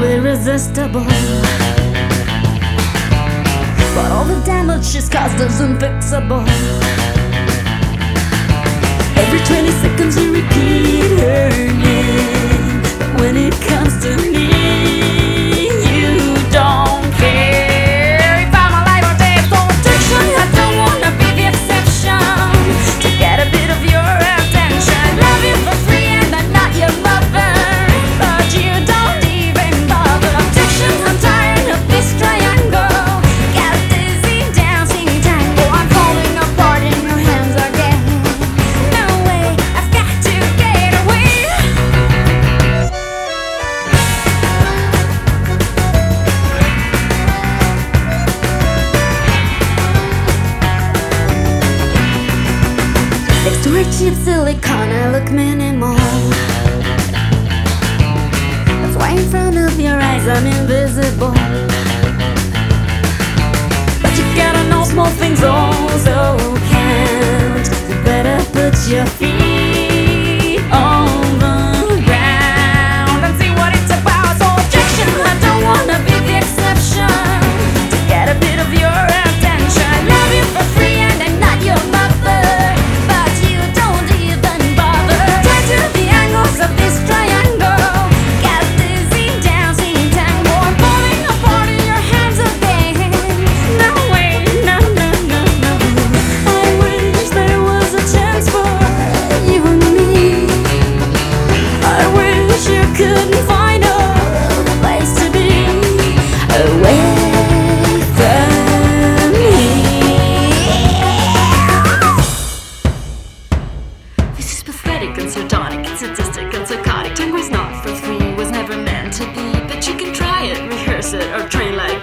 irresistible. But all the damage she's caused is unfixable. Every 20 seconds you repeat her name, but when it comes to me, you don't care. If I'm alive or dead, for protection, I don't wanna be the exception. To get a bit of your attention, love you for free and I'm not your lover, but you don't even bother. Objection, I'm tired of this triangle. Got dizzy dancing tango. I'm falling apart in your hands again. No way, I've got to get away. Next to her cheap silicone, I look minimal. That's why in front of your eyes I'm invisible. But you gotta know small things also count. You better put your feet on the ground and see what it's about. So objection, I don't wanna be the exception. To get a bit of your attention, love you for free and I'm not your mother, but you don't even bother. Tied to the angles of this triangle, got dizzy dancing tango. I'm falling apart in your hands again. No way, no, no, no, no. I wish there was a chance for you and me. I wish you couldn't find a place to be away from me. This is pathetic and sardonic, it's sadistic and psychotic. Tango's not for three, was never meant to be. But you can try it, rehearse it, or train like